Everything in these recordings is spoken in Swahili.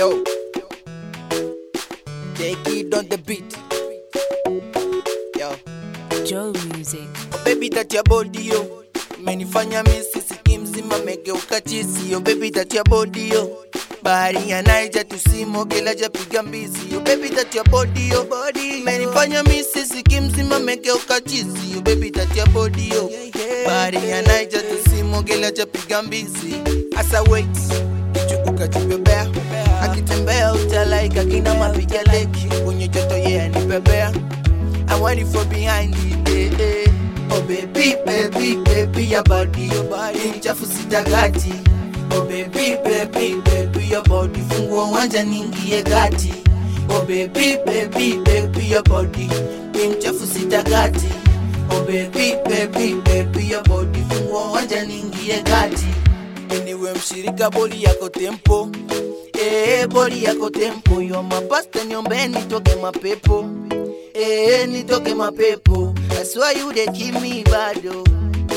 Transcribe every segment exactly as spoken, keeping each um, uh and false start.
Yo, take it on the beat. Yo, Joe Music. oh baby that your body yo, umenifanya misi siki mzima megeuka chisi. Yo baby that your body yo, bahari ya Naija tusimo kila japiga mbizi. Yo baby that your body yo, body umenifanya misi siki mzima megeuka chisi. Yo baby that your body yo, bahari ya Naija tusimo kila japiga mbizi. Asa wait, kichukuka chupebea, akitembea utalaika kina mapiga leki. Kwenye joto yeah nipebea, I want it from behind it, eh, eh. Oh baby, baby, baby, your body, your body mchafu sitagati. Oh baby, baby, baby, your body funguo wanja ningie gati. Oh baby, baby, baby, your body mchafu sitagati. Oh baby, baby, baby, your body funguo wanja ningie gati. Niwe mshirika boli yako tempo, eh, boli yako tempo. Yo mapasta niombe nitoke mapepo, eh, nitoke mapepo. That's why you dey give me bado,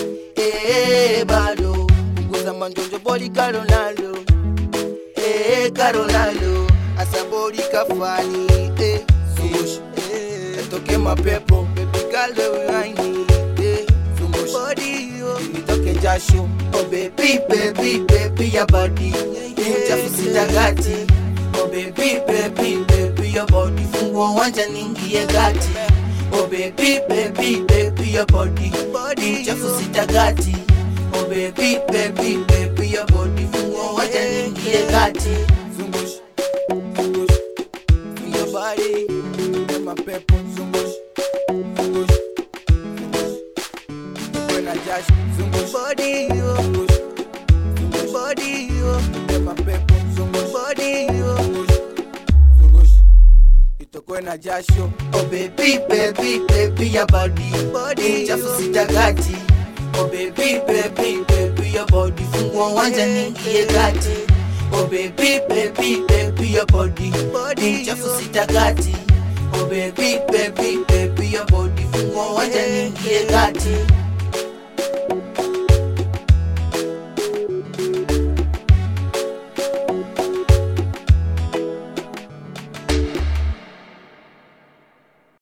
eh, bado. Nguza manjonjo boli Caronaldo, eh, Caronaldo. Asa boli kafani, eh, zungush, eh, nitoke mapepo. Baby girl the whiny, eh, zungush body yo, nitoke jasho. Oh baby, baby, baby, your body mchafu sitagati. Oh baby, baby, baby, your body funguo wanja ningie gati. Oh baby, baby, baby, your body mchafu sitagati. Oh baby, baby, baby, your body funguo wanja ningie gati. Zungush, zungush, your body, in my pepper. Zungush, zungush, zungush, when I just zungush body yo, zungush body yo, in my pepper. Zungush body yo, zungush, itokwe na jasho. Oh baby, baby, baby, your body, body mchafu sitagati. Oh baby, baby, baby, your body funguo wanja ningie gati. Oh baby, baby, baby, your body, body mchafu sitagati. Oh baby, baby, baby, your body funguo wanja ningie gati.